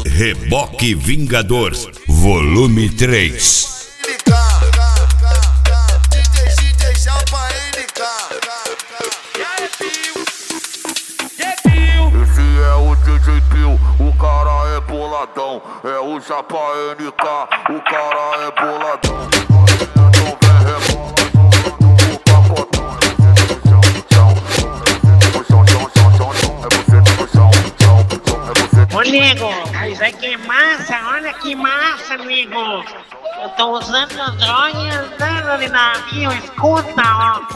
Reboque Vingador, volume 3. DJ Japa NK. Esse é o DJ Pio, o cara é boladão. É o Japa NK, o cara é boladão. Ô nego, isso aqui é massa, olha que massa, nego. Eu tô usando droga e andando ali na via, escuta, ó.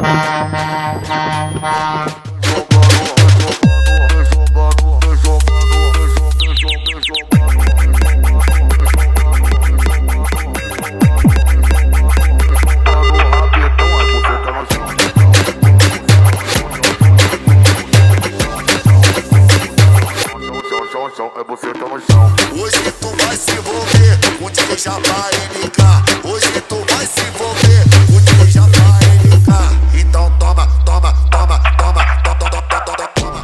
É você tá no chão. Hoje tu vai se envolver com o DJ Japa NK. Hoje tu vai se envolver com o DJ Japa NK. Então toma, toma, toma, toma, toma, toma, toma, toma,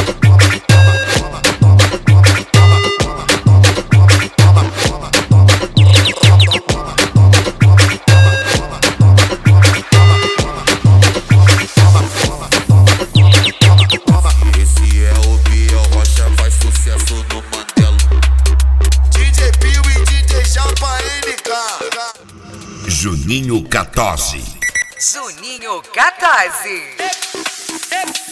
Esse é o Biel Rocha, faz sucesso no Mandela. DJ Pio e DJ Japa NK. Juninho 14. Juninho 14.